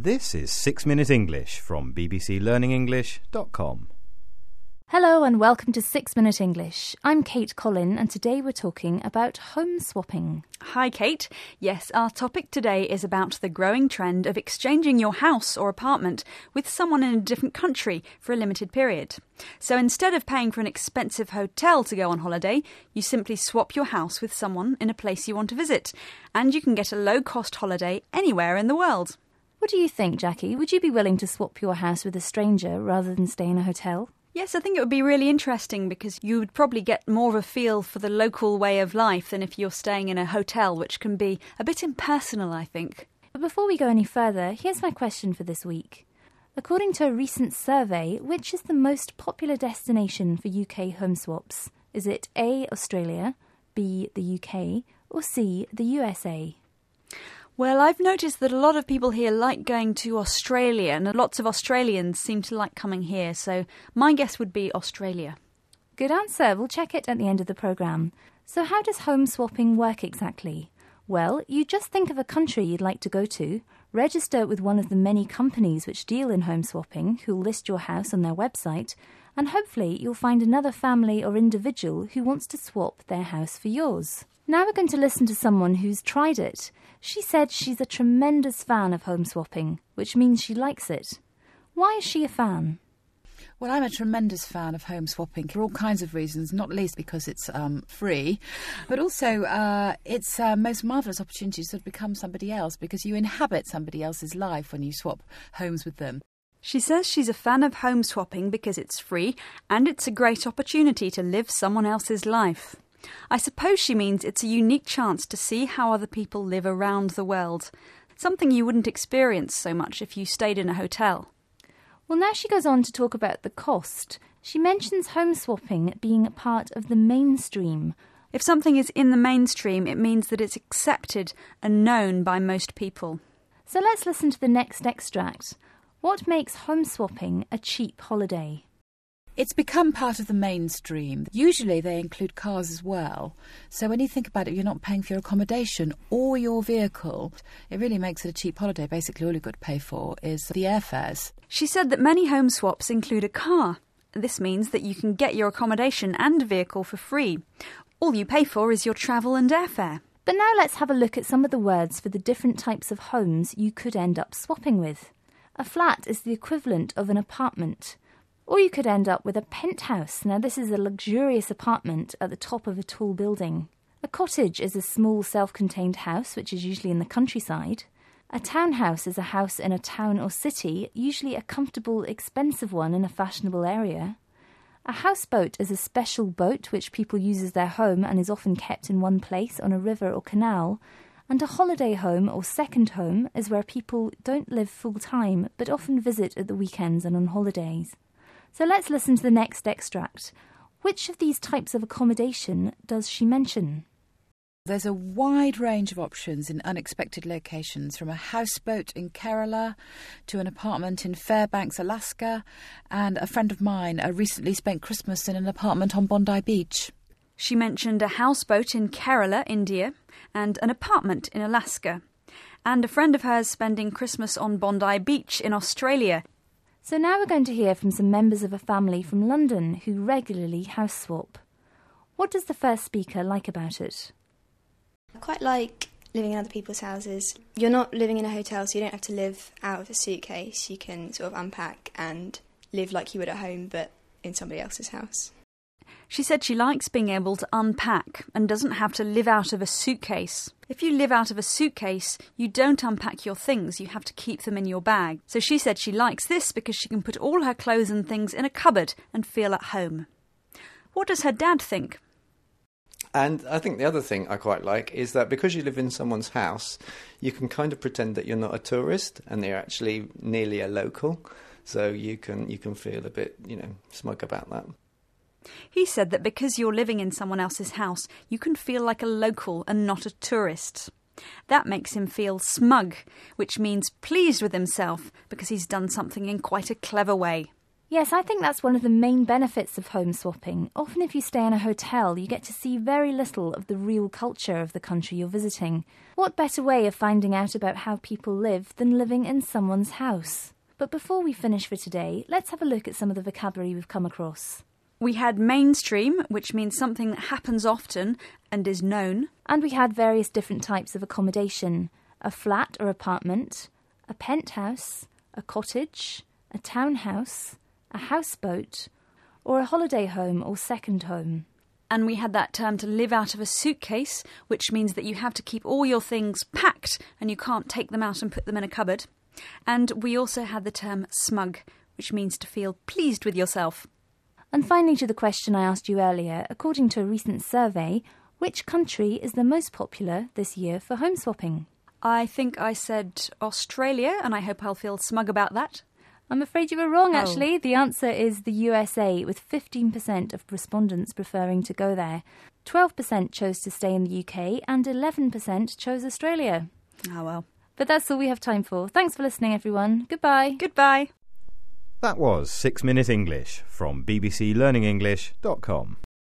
This is 6 Minute English from bbclearningenglish.com. Hello and welcome to 6 Minute English. I'm Kate Collin and today we're talking about home swapping. Hi Kate. Yes, our topic today is about the growing trend of exchanging your house or apartment with someone in a different country for a limited period. So instead of paying for an expensive hotel to go on holiday, you simply swap your house with someone in a place you want to visit, and you can get a low-cost holiday anywhere in the world. What do you think, Jackie? Would you be willing to swap your house with a stranger rather than stay in a hotel? Yes, I think it would be really interesting because you would probably get more of a feel for the local way of life than if you're staying in a hotel, which can be a bit impersonal, I think. But before we go any further, here's my question for this week. According to a recent survey, which is the most popular destination for UK home swaps? Is it A, Australia, B, the UK, or C, the USA? Well, I've noticed that a lot of people here like going to Australia, and lots of Australians seem to like coming here, so my guess would be Australia. Good answer. We'll check it at the end of the programme. So how does home swapping work exactly? Well, you just think of a country you'd like to go to, register with one of the many companies which deal in home swapping, who'll list your house on their website, and hopefully you'll find another family or individual who wants to swap their house for yours. Now we're going to listen to someone who's tried it. She said she's a tremendous fan of home swapping, which means she likes it. Why is she a fan? Well, I'm a tremendous fan of home swapping for all kinds of reasons, not least because it's free, but also it's a most marvellous opportunity to sort of become somebody else because you inhabit somebody else's life when you swap homes with them. She says she's a fan of home swapping because it's free and it's a great opportunity to live someone else's life. I suppose she means it's a unique chance to see how other people live around the world, something you wouldn't experience so much if you stayed in a hotel. Well, now she goes on to talk about the cost. She mentions home swapping being part of the mainstream. If something is in the mainstream, it means that it's accepted and known by most people. So let's listen to the next extract. What makes home swapping a cheap holiday? It's become part of the mainstream. Usually they include cars as well. So when you think about it, you're not paying for your accommodation or your vehicle. It really makes it a cheap holiday. Basically, all you've got to pay for is the airfares. She said that many home swaps include a car. This means that you can get your accommodation and vehicle for free. All you pay for is your travel and airfare. But now let's have a look at some of the words for the different types of homes you could end up swapping with. A flat is the equivalent of an apartment. Or you could end up with a penthouse. Now this is a luxurious apartment at the top of a tall building. A cottage is a small self-contained house, which is usually in the countryside. A townhouse is a house in a town or city, usually a comfortable, expensive one in a fashionable area. A houseboat is a special boat which people use as their home and is often kept in one place on a river or canal. And a holiday home or second home is where people don't live full-time but often visit at the weekends and on holidays. So let's listen to the next extract. Which of these types of accommodation does she mention? There's a wide range of options in unexpected locations, from a houseboat in Kerala to an apartment in Fairbanks, Alaska, and a friend of mine recently spent Christmas in an apartment on Bondi Beach. She mentioned a houseboat in Kerala, India, and an apartment in Alaska, and a friend of hers spending Christmas on Bondi Beach in Australia. So now we're going to hear from some members of a family from London who regularly house swap. What does the first speaker like about it? I quite like living in other people's houses. You're not living in a hotel, so you don't have to live out of a suitcase. You can sort of unpack and live like you would at home, but in somebody else's house. She said she likes being able to unpack and doesn't have to live out of a suitcase. If you live out of a suitcase, you don't unpack your things, you have to keep them in your bag. So she said she likes this because she can put all her clothes and things in a cupboard and feel at home. What does her dad think? And I think the other thing I quite like is that because you live in someone's house, you can kind of pretend that you're not a tourist and they're actually nearly a local. So you can feel a bit, smug about that. He said that because you're living in someone else's house, you can feel like a local and not a tourist. That makes him feel smug, which means pleased with himself because he's done something in quite a clever way. Yes, I think that's one of the main benefits of home swapping. Often if you stay in a hotel, you get to see very little of the real culture of the country you're visiting. What better way of finding out about how people live than living in someone's house? But before we finish for today, let's have a look at some of the vocabulary we've come across. We had mainstream, which means something that happens often and is known. And we had various different types of accommodation. A flat or apartment, a penthouse, a cottage, a townhouse, a houseboat, or a holiday home or second home. And we had that term to live out of a suitcase, which means that you have to keep all your things packed and you can't take them out and put them in a cupboard. And we also had the term smug, which means to feel pleased with yourself. And finally, to the question I asked you earlier, according to a recent survey, which country is the most popular this year for home swapping? I think I said Australia, and I hope I'll feel smug about that. I'm afraid you were wrong, actually. The answer is the USA, with 15% of respondents preferring to go there. 12% chose to stay in the UK and 11% chose Australia. Oh, well. But that's all we have time for. Thanks for listening, everyone. Goodbye. Goodbye. That was 6 Minute English from bbclearningenglish.com.